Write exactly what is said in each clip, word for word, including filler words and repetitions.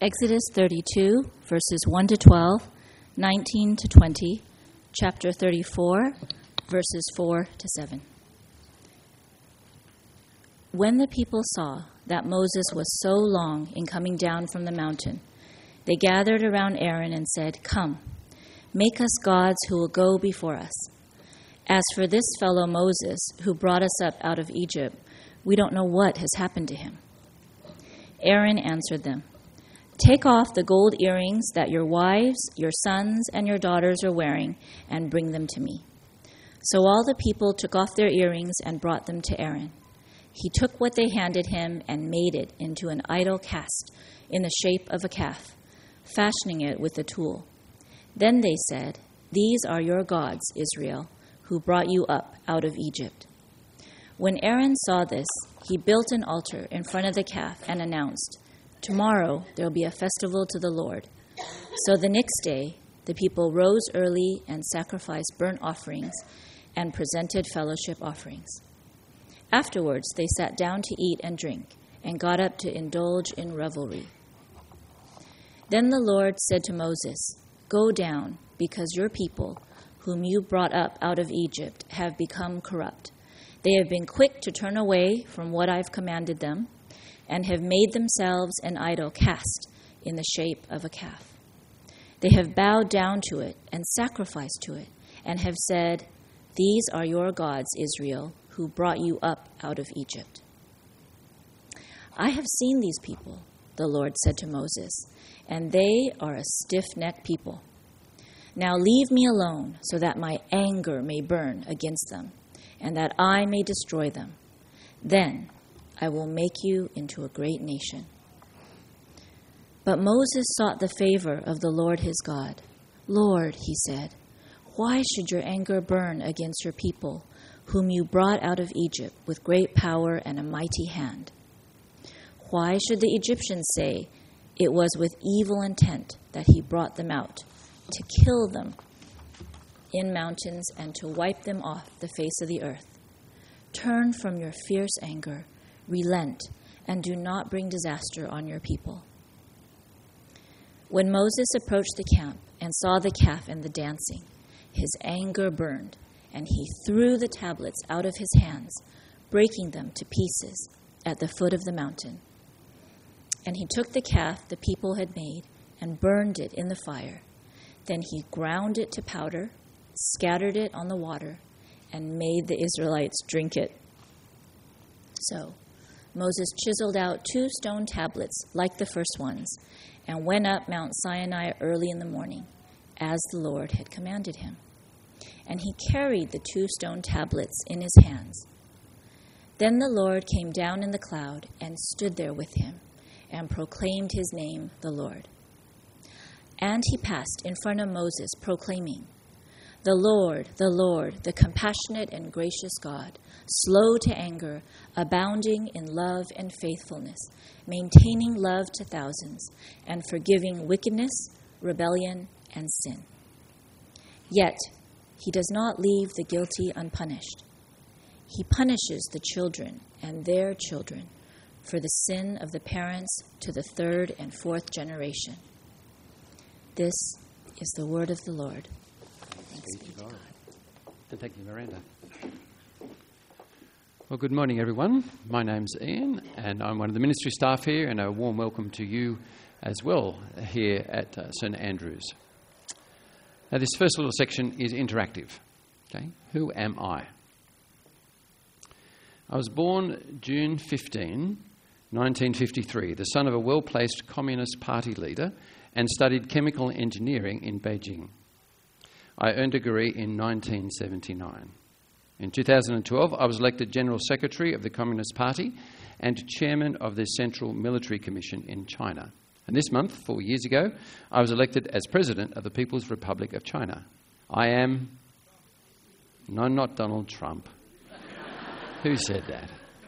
Exodus thirty-two, verses one to twelve, nineteen to twenty, chapter thirty-four, verses four to seven. When the people saw that Moses was so long in coming down from the mountain, they gathered around Aaron and said, "Come, make us gods who will go before us. As for this fellow Moses, who brought us up out of Egypt, we don't know what has happened to him." Aaron answered them, "Take off the gold earrings that your wives, your sons, and your daughters are wearing, and bring them to me." So all the people took off their earrings and brought them to Aaron. He took what they handed him and made it into an idol cast in the shape of a calf, fashioning it with a tool. Then they said, "These are your gods, Israel, who brought you up out of Egypt." When Aaron saw this, he built an altar in front of the calf and announced, "Tomorrow there will be a festival to the Lord." So the next day, the people rose early and sacrificed burnt offerings and presented fellowship offerings. Afterwards, they sat down to eat and drink and got up to indulge in revelry. Then the Lord said to Moses, "Go down, because your people, whom you brought up out of Egypt, have become corrupt. They have been quick to turn away from what I've commanded them, and have made themselves an idol cast in the shape of a calf. They have bowed down to it and sacrificed to it, and have said, 'These are your gods, Israel, who brought you up out of Egypt.' I have seen these people," the Lord said to Moses, "and they are a stiff-necked people. Now leave me alone so that my anger may burn against them, and that I may destroy them. Then I will make you into a great nation." But Moses sought the favor of the Lord his God. "Lord," he said, "why should your anger burn against your people, whom you brought out of Egypt with great power and a mighty hand? Why should the Egyptians say, 'It was with evil intent that he brought them out, to kill them in mountains and to wipe them off the face of the earth'? Turn from your fierce anger, relent, and do not bring disaster on your people." When Moses approached the camp and saw the calf and the dancing, his anger burned, and he threw the tablets out of his hands, breaking them to pieces at the foot of the mountain. And he took the calf the people had made and burned it in the fire. Then he ground it to powder, scattered it on the water, and made the Israelites drink it. So Moses chiseled out two stone tablets like the first ones and went up Mount Sinai early in the morning, as the Lord had commanded him. And he carried the two stone tablets in his hands. Then the Lord came down in the cloud and stood there with him and proclaimed his name, the Lord. And he passed in front of Moses, proclaiming, "The Lord, the Lord, the compassionate and gracious God, slow to anger, abounding in love and faithfulness, maintaining love to thousands, and forgiving wickedness, rebellion, and sin. Yet he does not leave the guilty unpunished. He punishes the children and their children for the sin of the parents to the third and fourth generation." This is the word of the Lord. Thanks be to God. And thank you, Miranda. Well, good morning, everyone. My name's Ian, and I'm one of the ministry staff here, and a warm welcome to you as well here at uh, St Andrews. Now, this first little section is interactive. Okay, who am I? I was born June fifteenth, nineteen fifty-three, the son of a well-placed Communist Party leader, and studied chemical engineering in Beijing. I earned a degree in nineteen seventy-nine. In two thousand twelve, I was elected General Secretary of the Communist Party and Chairman of the Central Military Commission in China. And this month, four years ago, I was elected as President of the People's Republic of China. I am... No, not Donald Trump. Who said that?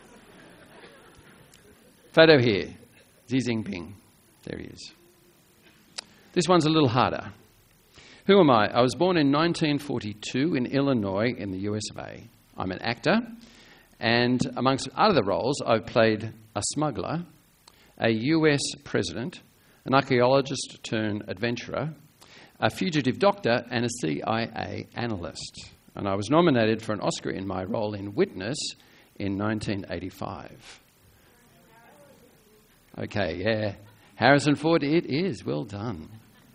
Photo here. Xi Jinping. There he is. This one's a little harder. Who am I? I was born in nineteen forty-two in Illinois in the U S of A. I'm an actor, and amongst other roles, I've played a smuggler, a U S president, an archaeologist turned adventurer, a fugitive doctor, and a C I A analyst. And I was nominated for an Oscar in my role in Witness in nineteen eighty-five. Okay, yeah. Harrison Ford, it is. Well done.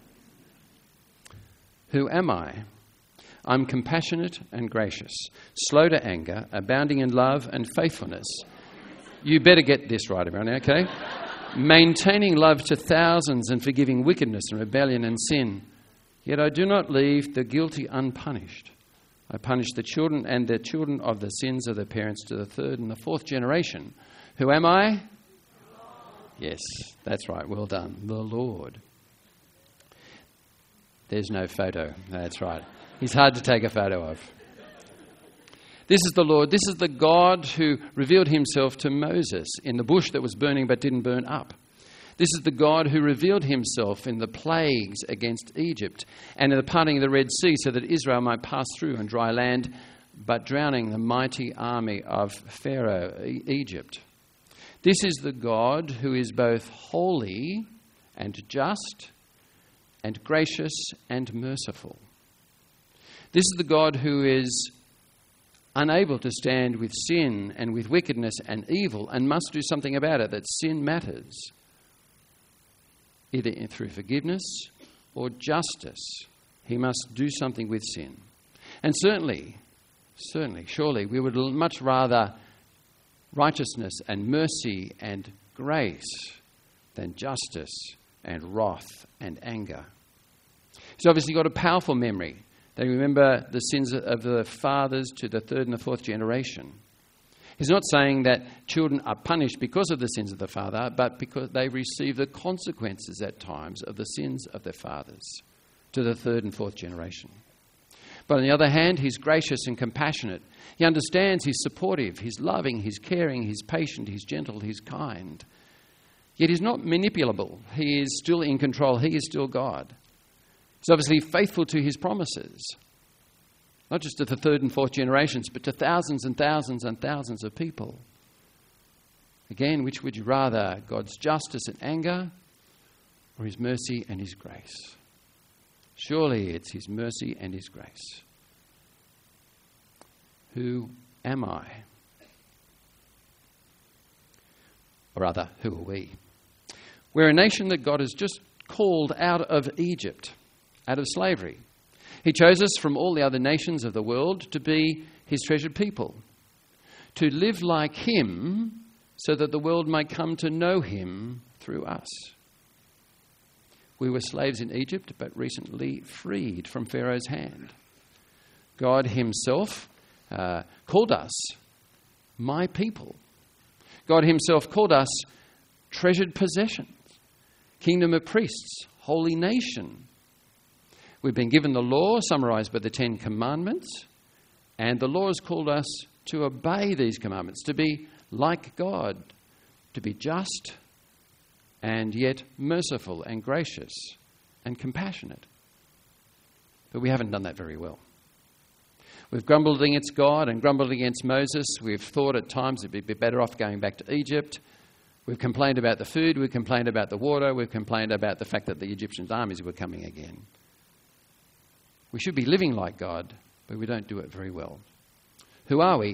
Who am I? I'm compassionate and gracious, slow to anger, abounding in love and faithfulness. You better get this right, everyone, okay? Maintaining love to thousands and forgiving wickedness and rebellion and sin. Yet I do not leave the guilty unpunished. I punish the children and the children of the sins of their parents to the third and the fourth generation. Who am I? Yes, that's right. Well done. The Lord. There's no photo. That's right. He's hard to take a photo of. This is the Lord. This is the God who revealed himself to Moses in the bush that was burning but didn't burn up. This is the God who revealed himself in the plagues against Egypt and in the parting of the Red Sea so that Israel might pass through on dry land, but drowning the mighty army of Pharaoh, e- Egypt. This is the God who is both holy and just and gracious and merciful. This is the God who is unable to stand with sin and with wickedness and evil and must do something about it, that sin matters, either through forgiveness or justice. He must do something with sin. And certainly, certainly, surely, we would much rather righteousness and mercy and grace than justice and wrath and anger. He's obviously got a powerful memory. They remember the sins of the fathers to the third and the fourth generation. He's not saying that children are punished because of the sins of the father, but because they receive the consequences at times of the sins of their fathers to the third and fourth generation. But on the other hand, he's gracious and compassionate. He understands, he's supportive, he's loving, he's caring, he's patient, he's gentle, he's kind. Yet he's not manipulable. He is still in control. He is still God. He's obviously faithful to his promises, not just to the third and fourth generations, but to thousands and thousands and thousands of people. Again, which would you rather, God's justice and anger or his mercy and his grace? Surely it's his mercy and his grace. Who am I? Or rather, who are we? We're a nation that God has just called out of Egypt, out of slavery. He chose us from all the other nations of the world to be his treasured people, to live like him so that the world might come to know him through us. We were slaves in Egypt, but recently freed from Pharaoh's hand. God himself uh, called us my people. God himself called us treasured possessions, kingdom of priests, holy nation. We've been given the law, summarized by the Ten Commandments, and the law has called us to obey these commandments, to be like God, to be just and yet merciful and gracious and compassionate. But we haven't done that very well. We've grumbled against God and grumbled against Moses. We've thought at times it'd be better off going back to Egypt. We've complained about the food. We've complained about the water. We've complained about the fact that the Egyptian armies were coming again. We should be living like God, but we don't do it very well. Who are we?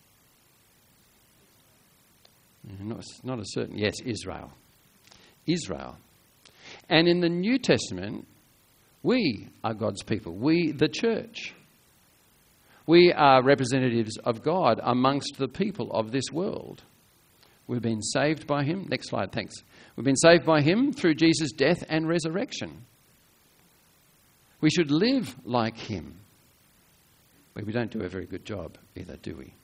Not, not a certain... Yes, Israel. Israel. And in the New Testament, we are God's people. We, the church. We are representatives of God amongst the people of this world. We've been saved by him. Next slide, thanks. We've been saved by him through Jesus' death and resurrection. We should live like him. But we don't do a very good job either, do we?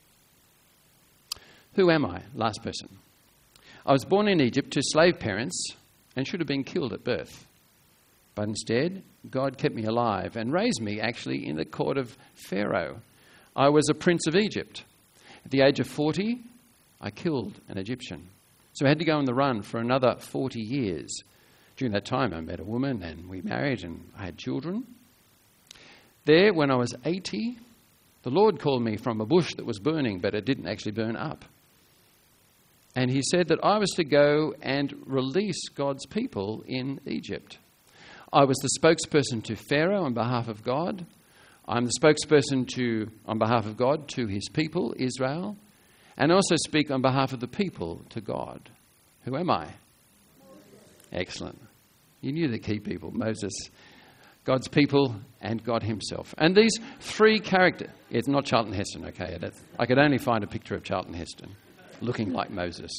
Who am I? Last person. I was born in Egypt to slave parents and should have been killed at birth. But instead, God kept me alive and raised me actually in the court of Pharaoh. I was a prince of Egypt. At the age of forty, I killed an Egyptian. So I had to go on the run for another forty years. During that time, I met a woman and we married and I had children. There, when I was eighty, the Lord called me from a bush that was burning, but it didn't actually burn up. And he said that I was to go and release God's people in Egypt. I was the spokesperson to Pharaoh on behalf of God. I'm the spokesperson to, on behalf of God to his people, Israel. And also speak on behalf of the people to God. Who am I? Excellent. You knew the key people, Moses, God's people, and God himself. And these three characters, it's not Charlton Heston, okay? That's, I could only find a picture of Charlton Heston looking like Moses.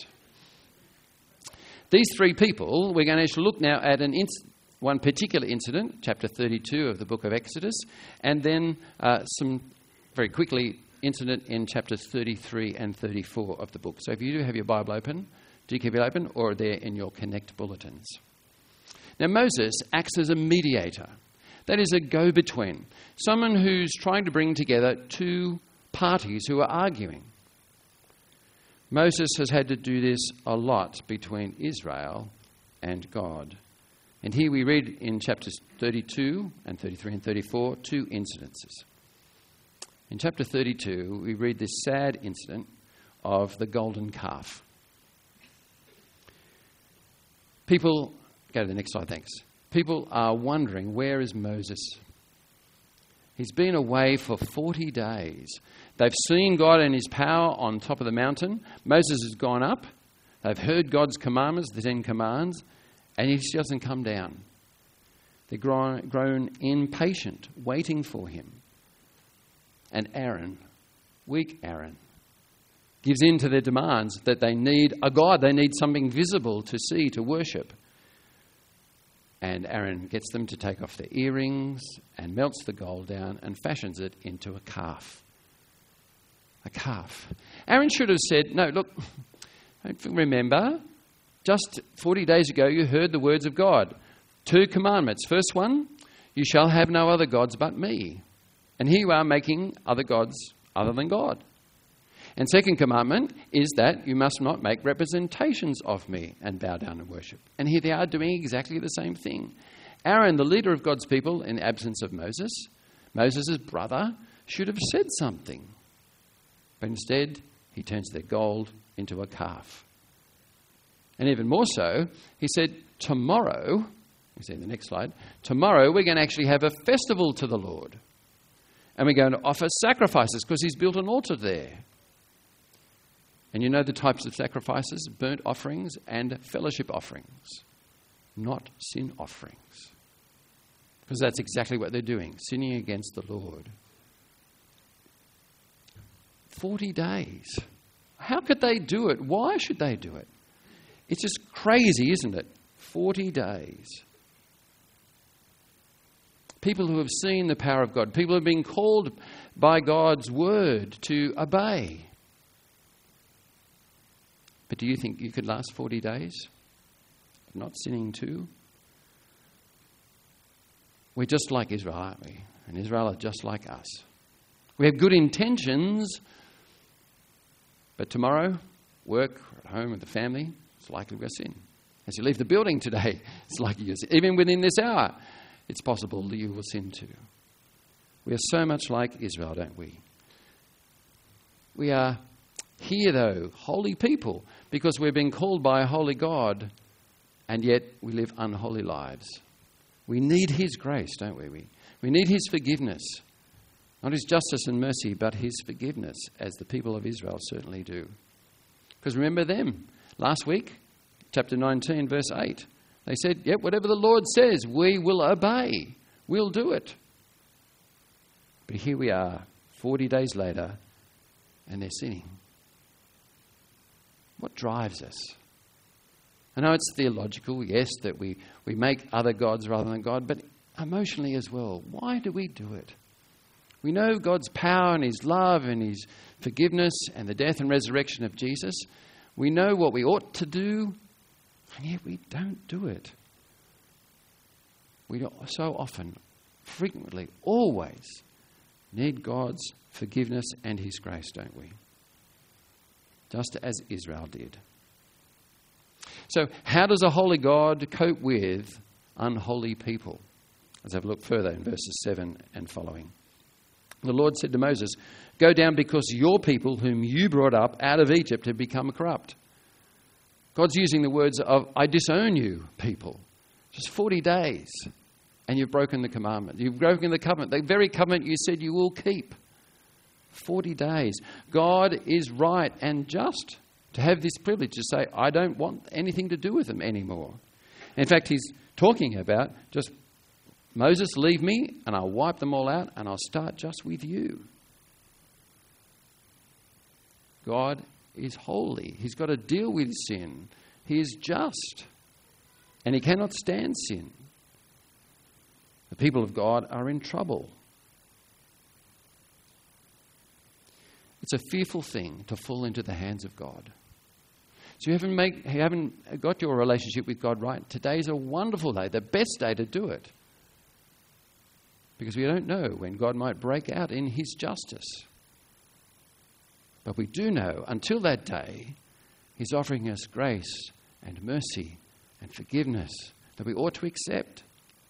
These three people, we're going to look now at an inc- one particular incident, chapter thirty-two of the book of Exodus, and then uh, some, very quickly, incident in chapters thirty-three and thirty-four of the book. So if you do have your Bible open, do keep it open, or they're in your Connect bulletins. Now Moses acts as a mediator. That is a go-between, someone who's trying to bring together two parties who are arguing. Moses has had to do this a lot between Israel and God. And here we read in chapters thirty-two and thirty-three and thirty-four two incidences. In chapter thirty-two, we read this sad incident of the golden calf. People, go to the next slide, thanks. People are wondering, where is Moses? He's been away for forty days. They've seen God and his power on top of the mountain. Moses has gone up. They've heard God's commandments, the Ten Commands, and he just doesn't come down. They've grown, grown impatient, waiting for him. And Aaron, weak Aaron, gives in to their demands that they need a God. They need something visible to see, to worship. And Aaron gets them to take off their earrings and melts the gold down and fashions it into a calf. A calf. Aaron should have said, no, look, remember, just forty days ago you heard the words of God. Two commandments. First one, you shall have no other gods but me. And here you are making other gods other than God. And second commandment is that you must not make representations of me and bow down and worship. And here they are doing exactly the same thing. Aaron, the leader of God's people in the absence of Moses, Moses' brother, should have said something. But instead, he turns their gold into a calf. And even more so, he said, tomorrow, you see in the next slide, tomorrow we're going to actually have a festival to the Lord. And we're going to offer sacrifices because he's built an altar there. And you know the types of sacrifices, burnt offerings and fellowship offerings, not sin offerings. Because that's exactly what they're doing, sinning against the Lord. Forty days. How could they do it? Why should they do it? It's just crazy, isn't it? Forty days. People who have seen the power of God, people who have been called by God's word to obey. But do you think you could last forty days of not sinning too? We're just like Israel, aren't we? And Israel are just like us. We have good intentions, but tomorrow, work, or at home with the family, it's likely we'll sin. As you leave the building today, it's likely you'll sin. Even within this hour, it's possible that you will sin too. We are so much like Israel, don't we? We are here, though, holy people, because we're being called by a holy God, and yet we live unholy lives. We need his grace, don't we? We, we need his forgiveness. Not his justice and mercy, but his forgiveness, as the people of Israel certainly do. Because remember them, last week, chapter nineteen, verse eight. They said, yep, whatever the Lord says, we will obey. We'll do it. But here we are, forty days later, and they're sinning. What drives us? I know it's theological, yes, that we, we make other gods rather than God, but emotionally as well. Why do we do it? We know God's power and his love and his forgiveness and the death and resurrection of Jesus. We know what we ought to do, and yet we don't do it. We so often, frequently, always need God's forgiveness and his grace, don't we? Just as Israel did. So how does a holy God cope with unholy people? Let's have a look further in verses seven and following. The Lord said to Moses, go down because your people whom you brought up out of Egypt have become corrupt. God's using the words of, I disown you, people. Just forty days, and you've broken the commandment. You've broken the covenant, the very covenant you said you will keep. forty days. God is right and just to have this privilege to say, I don't want anything to do with them anymore. In fact, he's talking about just, Moses, leave me, and I'll wipe them all out, and I'll start just with you. God is holy. He's got to deal with sin. He is just. And he cannot stand sin. The people of God are in trouble. It's a fearful thing to fall into the hands of God. So you haven't, make, you haven't got your relationship with God right. Today's a wonderful day, the best day to do it. Because we don't know when God might break out in his justice. But we do know, until that day, he's offering us grace and mercy and forgiveness that we ought to accept.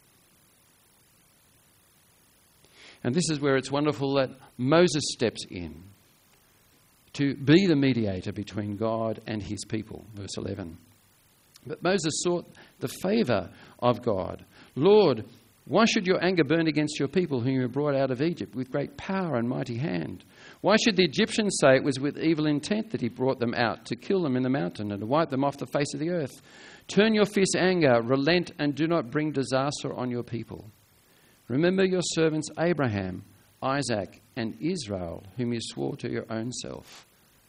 And this is where it's wonderful that Moses steps in to be the mediator between God and his people. Verse eleven. But Moses sought the favour of God. Lord, why should your anger burn against your people whom you brought out of Egypt with great power and mighty hand? Why should the Egyptians say it was with evil intent that he brought them out to kill them in the mountain and to wipe them off the face of the earth? Turn your fierce anger, relent, and do not bring disaster on your people. Remember your servants Abraham, Isaac, and Israel, whom you swore to your own self.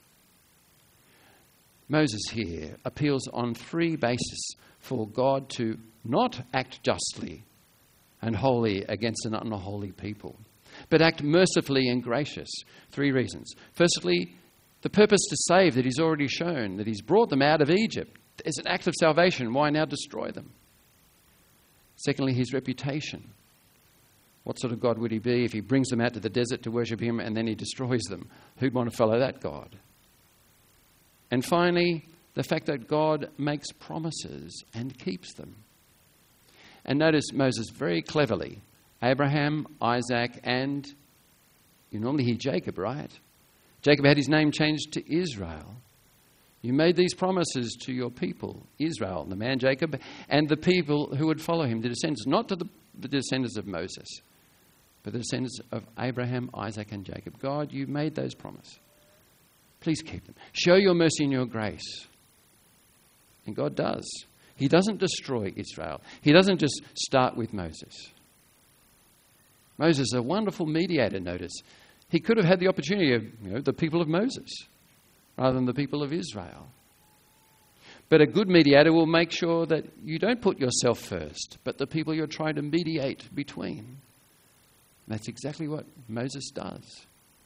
Moses here appeals on three bases for God to not act justly and holy against an unholy people, but act mercifully and gracious. Three reasons. Firstly, the purpose to save that he's already shown, that he's brought them out of Egypt. As an act of salvation, why now destroy them? Secondly, his reputation. What sort of God would he be if he brings them out to the desert to worship him and then he destroys them? Who'd want to follow that God? And finally, the fact that God makes promises and keeps them. And notice Moses very cleverly, Abraham, Isaac, and you normally hear Jacob, right? Jacob had his name changed to Israel. You made these promises to your people, Israel, the man Jacob, and the people who would follow him, the descendants, not to the, the descendants of Moses, but the descendants of Abraham, Isaac, and Jacob. God, you made those promises. Please keep them. Show your mercy and your grace. And God does. He doesn't destroy Israel. He doesn't just start with Moses. Moses is a wonderful mediator, notice. He could have had the opportunity of, you know, the people of Moses rather than the people of Israel. But a good mediator will make sure that you don't put yourself first, but the people you're trying to mediate between. And that's exactly what Moses does.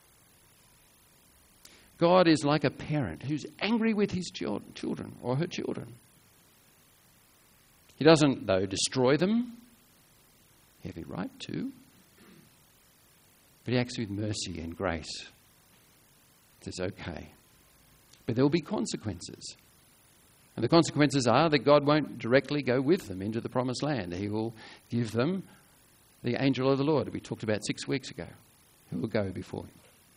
God is like a parent who's angry with his children or her children. He doesn't, though, destroy them. He has every right to. But he acts with mercy and grace. It's okay. But there will be consequences. And the consequences are that God won't directly go with them into the promised land. He will give them the angel of the Lord we talked about six weeks ago, who will go before him.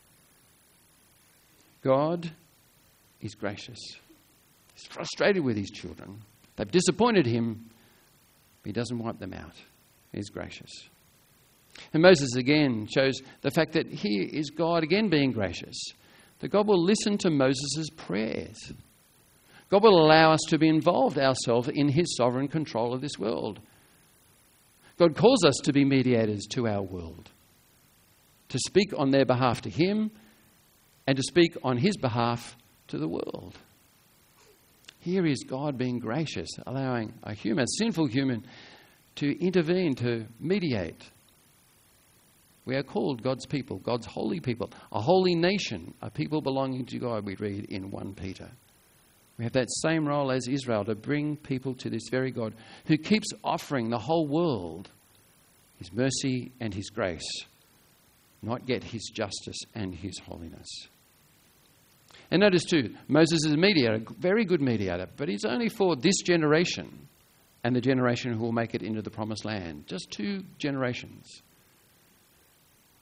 God is gracious. He's frustrated with his children. They've disappointed him, but he doesn't wipe them out. He's gracious. And Moses again shows the fact that here is God again being gracious. That God will listen to Moses' prayers. God will allow us to be involved ourselves in his sovereign control of this world. God calls us to be mediators to our world. To speak on their behalf to him and to speak on his behalf to the world. Here is God being gracious, allowing a human, a sinful human, to intervene, to mediate. We are called God's people, God's holy people, a holy nation, a people belonging to God, we read in First Peter. We have that same role as Israel to bring people to this very God who keeps offering the whole world his mercy and his grace, not yet his justice and his holiness. And notice too, Moses is a mediator, a very good mediator, but he's only for this generation and the generation who will make it into the promised land. Just two generations.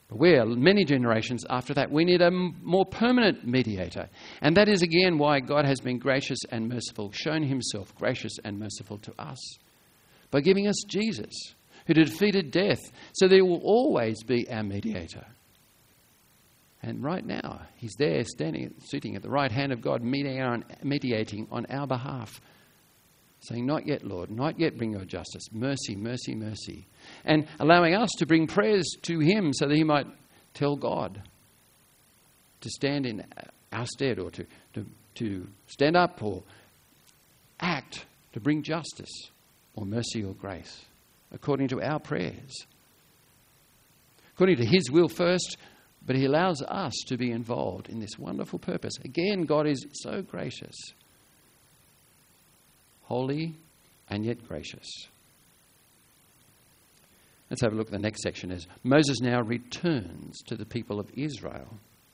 But we are many generations after that. We need a m- more permanent mediator. And that is again why God has been gracious and merciful, shown himself gracious and merciful to us by giving us Jesus, who defeated death, so that he will always be our mediator. And right now, he's there standing, sitting at the right hand of God, mediating on our behalf, saying, not yet, Lord, not yet bring your justice. Mercy, mercy, mercy. And allowing us to bring prayers to him so that he might tell God to stand in our stead, or to, to, to stand up or act to bring justice or mercy or grace according to our prayers. According to his will first, but he allows us to be involved in this wonderful purpose. Again, God is so gracious. Holy and yet gracious. Let's have a look at the next section as Moses now returns to the people of Israel.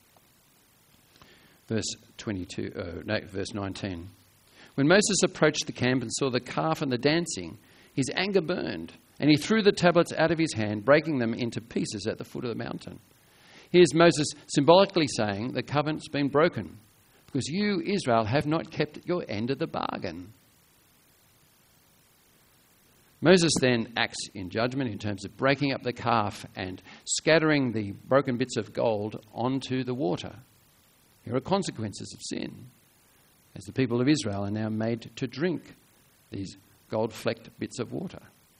Verse twenty-two, uh, no, verse nineteen. When Moses approached the camp and saw the calf and the dancing, his anger burned, and he threw the tablets out of his hand, breaking them into pieces at the foot of the mountain. Here's Moses symbolically saying the covenant's been broken because you, Israel, have not kept your end of the bargain. Moses then acts in judgment in terms of breaking up the calf and scattering the broken bits of gold onto the water. Here are consequences of sin, as the people of Israel are now made to drink these gold-flecked bits of water.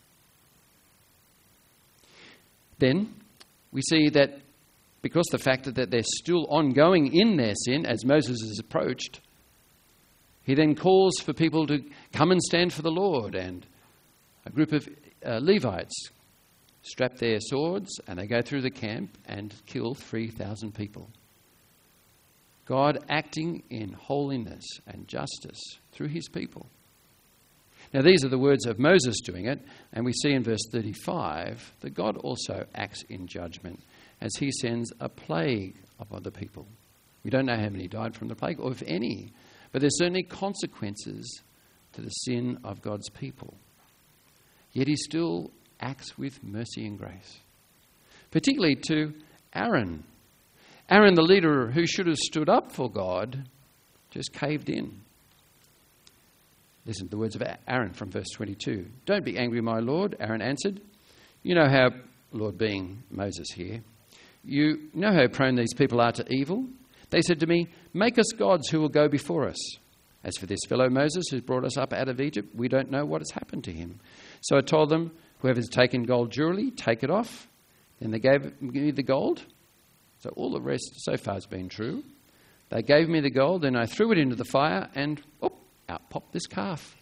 Then we see that because the fact that they're still ongoing in their sin as Moses is approached, he then calls for people to come and stand for the Lord, and a group of uh, Levites strap their swords and they go through the camp and kill three thousand people. God acting in holiness and justice through his people. Now these are the words of Moses doing it, and we see in verse thirty-five that God also acts in judgment as he sends a plague upon the people. We don't know how many died from the plague, or if any, but there's certainly consequences to the sin of God's people. Yet he still acts with mercy and grace, particularly to Aaron. Aaron, the leader who should have stood up for God, just caved in. Listen to the words of Aaron from verse twenty-two. Don't be angry, my Lord, Aaron answered. You know how, Lord being Moses here, you know how prone these people are to evil. They said to me, make us gods who will go before us. As for this fellow Moses who's brought us up out of Egypt, we don't know what has happened to him. So I told them, whoever's taken gold jewellery, take it off. Then they gave me the gold. So all the rest so far has been true. They gave me the gold, then I threw it into the fire, and oh, out popped this calf.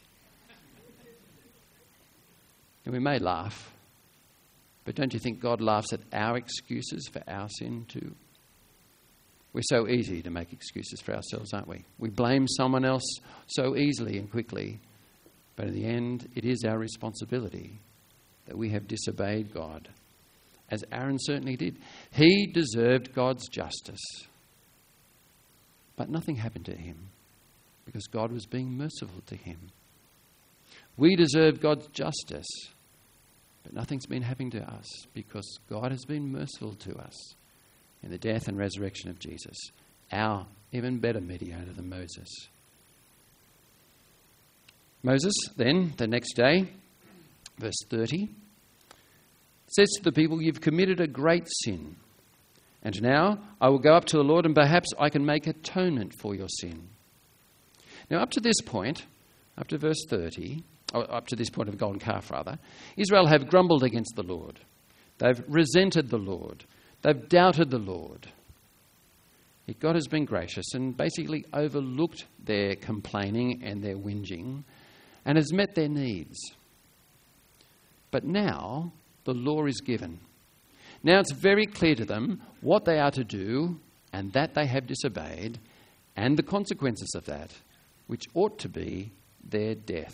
And we may laugh, but don't you think God laughs at our excuses for our sin too? We're so easy to make excuses for ourselves, aren't we? We blame someone else so easily and quickly. But in the end, it is our responsibility that we have disobeyed God, as Aaron certainly did. He deserved God's justice. But nothing happened to him because God was being merciful to him. We deserve God's justice, but nothing's been happening to us because God has been merciful to us in the death and resurrection of Jesus, our even better mediator than Moses. Moses then, the next day, verse thirty, says to the people, you've committed a great sin. And now I will go up to the Lord and perhaps I can make atonement for your sin. Now up to this point, up to verse thirty, or up to this point of the golden calf rather, Israel have grumbled against the Lord. They've resented the Lord. They've doubted the Lord. Yet God has been gracious and basically overlooked their complaining and their whinging and has met their needs. But now the law is given. Now it's very clear to them what they are to do and that they have disobeyed and the consequences of that, which ought to be their death.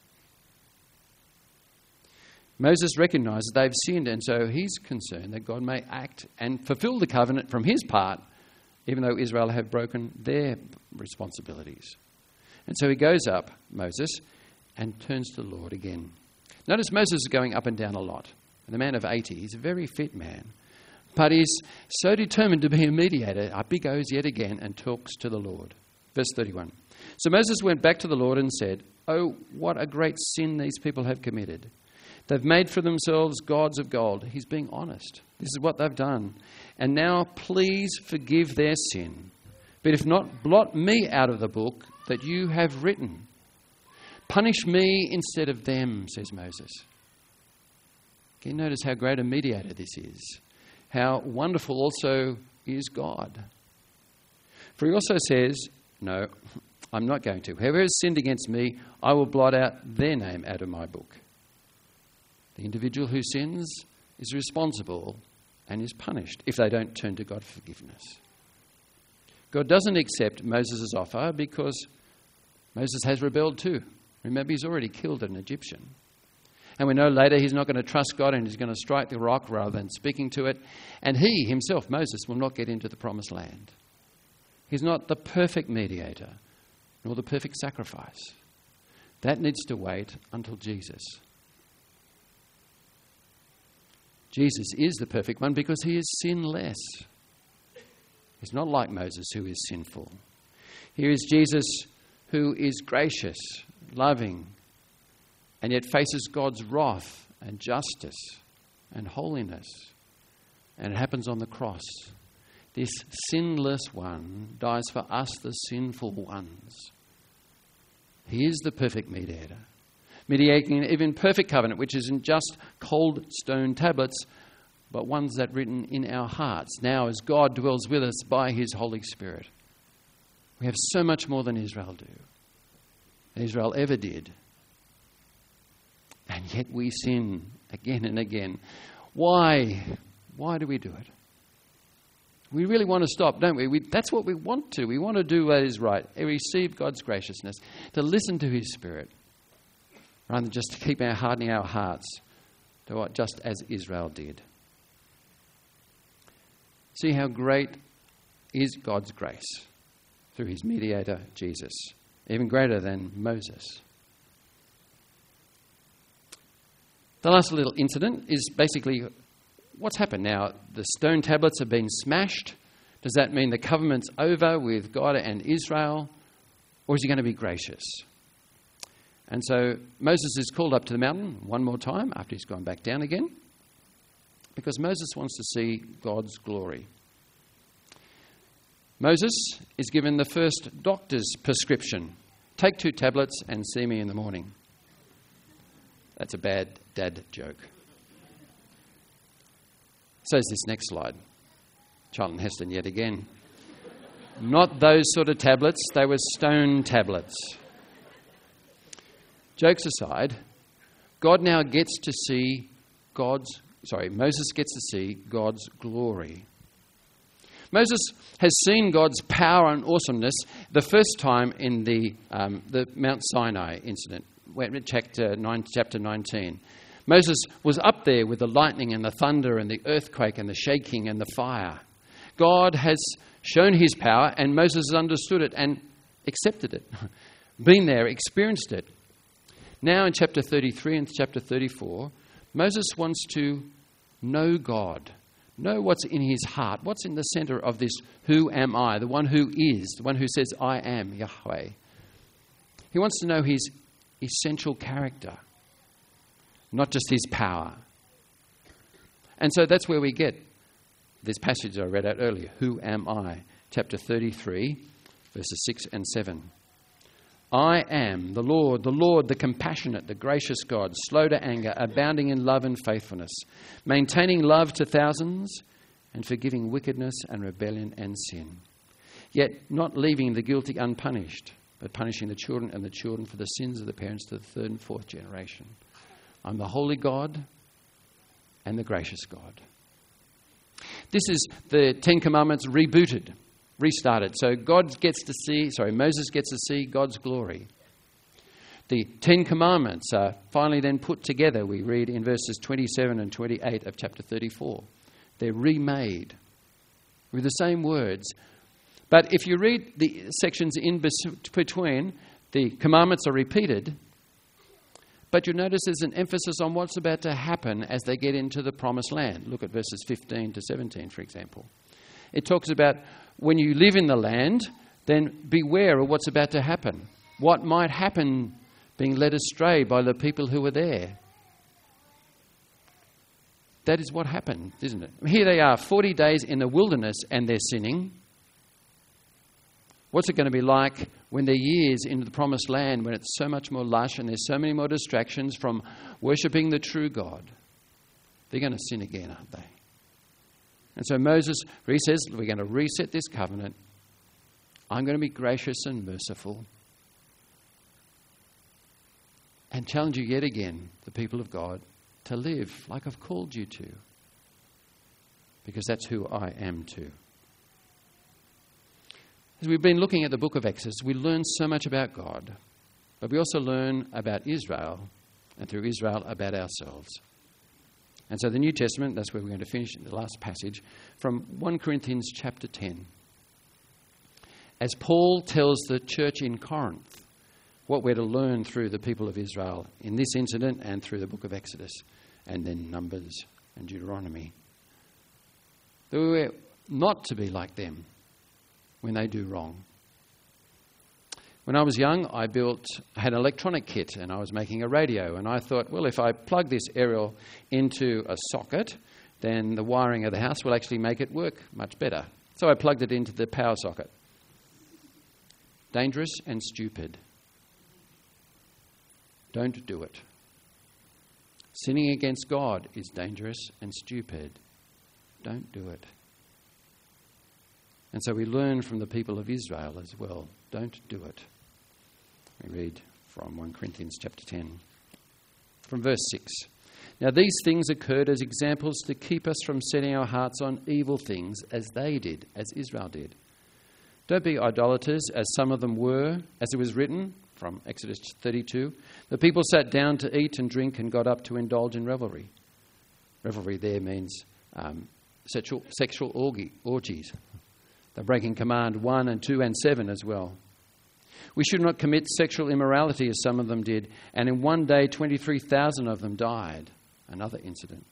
Moses recognises they've sinned, and so he's concerned that God may act and fulfil the covenant from his part, even though Israel have broken their responsibilities. And so he goes up, Moses, and turns to the Lord again. Notice Moses is going up and down a lot. And the man of eighty, he's a very fit man. But he's so determined to be a mediator, up he goes yet again and talks to the Lord. Verse thirty-one. So Moses went back to the Lord and said, "Oh, what a great sin these people have committed. They've made for themselves gods of gold." He's being honest. This is what they've done. "And now please forgive their sin. But if not, blot me out of the book that you have written. Punish me instead of them," says Moses. Can you notice how great a mediator this is? How wonderful also is God. For he also says, "No, I'm not going to. Whoever has sinned against me, I will blot out their name out of my book." The individual who sins is responsible and is punished if they don't turn to God for forgiveness. God doesn't accept Moses' offer because Moses has rebelled too. Remember, he's already killed an Egyptian. And we know later he's not going to trust God and he's going to strike the rock rather than speaking to it. And he himself, Moses, will not get into the promised land. He's not the perfect mediator, nor the perfect sacrifice. That needs to wait until Jesus. Jesus is the perfect one because he is sinless. He's not like Moses, who is sinful. Here is Jesus, who is gracious, loving, and yet faces God's wrath and justice and holiness. And it happens on the cross. This sinless one dies for us, the sinful ones. He is the perfect mediator, mediating an even perfect covenant, which isn't just cold stone tablets, but ones that are written in our hearts now as God dwells with us by his Holy Spirit. We have so much more than Israel do, than Israel ever did. And yet we sin again and again. Why? Why do we do it? We really want to stop, don't we? we? That's what we want to. We want to do what is right, receive God's graciousness, to listen to his Spirit, rather than just to keep our hardening our hearts to what just as Israel did. See how great is God's grace through his mediator, Jesus, even greater than Moses. The last little incident is basically what's happened now. The stone tablets have been smashed. Does that mean the covenant's over with God and Israel? Or is he going to be gracious? And so Moses is called up to the mountain one more time after he's gone back down again, because Moses wants to see God's glory. Moses is given the first doctor's prescription. Take two tablets and see me in the morning. That's a bad dad joke. So is this next slide. Charlton Heston yet again. Not those sort of tablets, they were stone tablets. Jokes aside, God now gets to see God's, sorry, Moses gets to see God's glory. Moses has seen God's power and awesomeness the first time in the um, the Mount Sinai incident, chapter nine, chapter nineteen. Moses was up there with the lightning and the thunder and the earthquake and the shaking and the fire. God has shown his power, and Moses has understood it and accepted it, been there, experienced it. Now in chapter thirty-three and chapter thirty-four, Moses wants to know God, know what's in his heart, what's in the center of this who am I, the one who is, the one who says I am Yahweh. He wants to know his essential character, not just his power. And so that's where we get this passage I read out earlier, who am I? Chapter thirty-three, verses six and seven. I am the Lord, the Lord, the compassionate, the gracious God, slow to anger, abounding in love and faithfulness, maintaining love to thousands, and forgiving wickedness and rebellion and sin, yet not leaving the guilty unpunished, but punishing the children and the children for the sins of the parents to the third and fourth generation. I'm the holy God and the gracious God. This is the Ten Commandments rebooted, restarted. So God gets to see, sorry, Moses gets to see God's glory. The Ten Commandments are finally then put together, we read in verses twenty-seven and twenty-eight of chapter thirty-four. They're remade with the same words. But if you read the sections in between, the commandments are repeated, But you'll notice there's an emphasis on what's about to happen as they get into the promised land. Look at verses fifteen to seventeen, for example. It talks about when you live in the land, then beware of what's about to happen. What might happen being led astray by the people who were there. That is what happened, isn't it? Here they are, forty days in the wilderness, and they're sinning. What's it going to be like when they're years into the promised land, when it's so much more lush and there's so many more distractions from worshipping the true God? They're going to sin again, aren't they? And so Moses he says, we're going to reset this covenant. I'm going to be gracious and merciful. And challenge you yet again, the people of God, to live like I've called you to. Because that's who I am too. As we've been looking at the book of Exodus, we learn so much about God, but we also learn about Israel, and through Israel, about ourselves. And so the New Testament, that's where we're going to finish in the last passage, from First Corinthians chapter ten. As Paul tells the church in Corinth what we're to learn through the people of Israel in this incident and through the book of Exodus, and then Numbers and Deuteronomy. That we're not to be like them when they do wrong. When I was young, I built, I had an electronic kit and I was making a radio, and I thought, well, if I plug this aerial into a socket, then the wiring of the house will actually make it work much better. So I plugged it into the power socket. Dangerous and stupid. Don't do it. Sinning against God is dangerous and stupid. Don't do it. And so we learn from the people of Israel as well. Don't do it. We read from First Corinthians chapter ten, from verse six. Now these things occurred as examples to keep us from setting our hearts on evil things as they did, as Israel did. Don't be idolaters, as some of them were, as it was written from Exodus thirty-two. The people sat down to eat and drink and got up to indulge in revelry. Revelry there means um, sexual, sexual orgy, orgies. They're breaking command one and two and seven as well. We should not commit sexual immorality as some of them did, and in one day twenty-three thousand of them died. Another incident.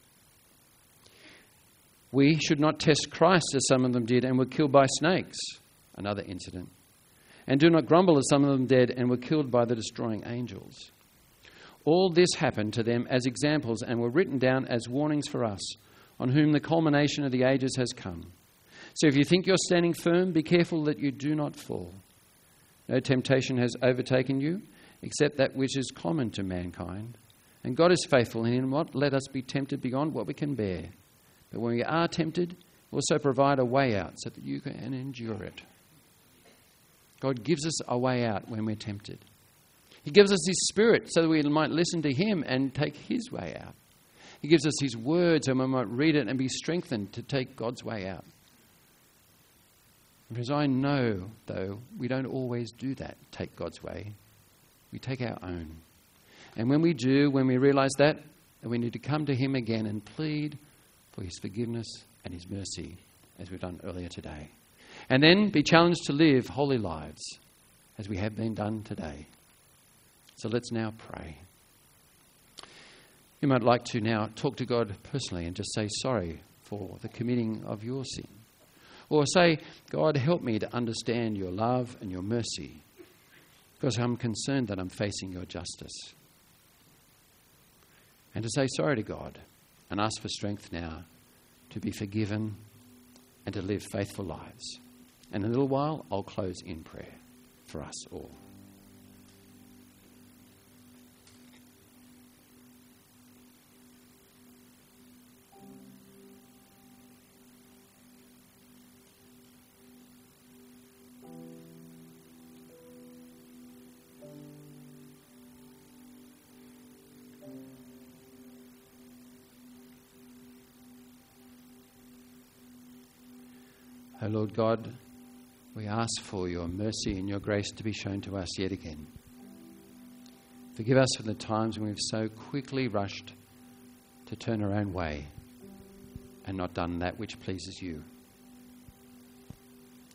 We should not test Christ as some of them did and were killed by snakes. Another incident. And do not grumble as some of them did and were killed by the destroying angels. All this happened to them as examples and were written down as warnings for us, on whom the culmination of the ages has come. So if you think you're standing firm, be careful that you do not fall. No temptation has overtaken you, except that which is common to mankind. And God is faithful, and in what let us be tempted beyond what we can bear. But when we are tempted, we'll also provide a way out so that you can endure it. God gives us a way out when we're tempted. He gives us His Spirit so that we might listen to Him and take His way out. He gives us His Word so we might read it and be strengthened to take God's way out. Because I know, though, we don't always do that, take God's way. We take our own. And when we do, when we realise that, we need to come to Him again and plead for His forgiveness and His mercy, as we've done earlier today. And then be challenged to live holy lives, as we have been done today. So let's now pray. You might like to now talk to God personally and just say sorry for the committing of your sin. Or say, God, help me to understand your love and your mercy, because I'm concerned that I'm facing your justice. And to say sorry to God and ask for strength now to be forgiven and to live faithful lives. And in a little while, I'll close in prayer for us all. O Lord God, we ask for your mercy and your grace to be shown to us yet again. Forgive us for the times when we've so quickly rushed to turn our own way and not done that which pleases you.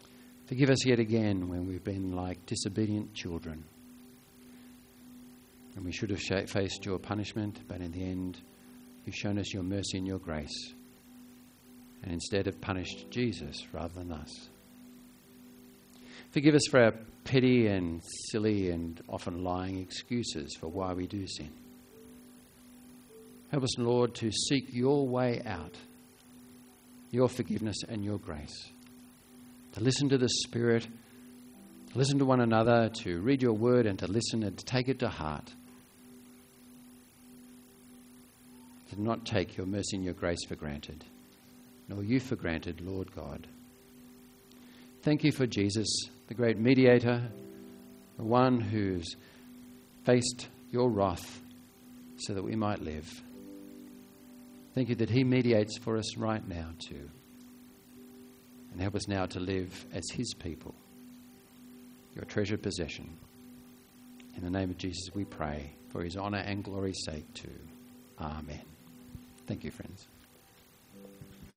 Forgive us yet again when we've been like disobedient children. And we should have sh- faced your punishment, but in the end, you've shown us your mercy and your grace, and instead have punished Jesus rather than us. Forgive us for our petty and silly and often lying excuses for why we do sin. Help us, Lord, to seek your way out, your forgiveness and your grace, to listen to the Spirit, to listen to one another, to read your word and to listen and to take it to heart, to not take your mercy and your grace for granted, nor you for granted, Lord God. Thank you for Jesus, the great mediator, the one who's faced your wrath so that we might live. Thank you that he mediates for us right now too. And help us now to live as his people, your treasured possession. In the name of Jesus we pray, for his honour and glory's sake too. Amen. Thank you, friends.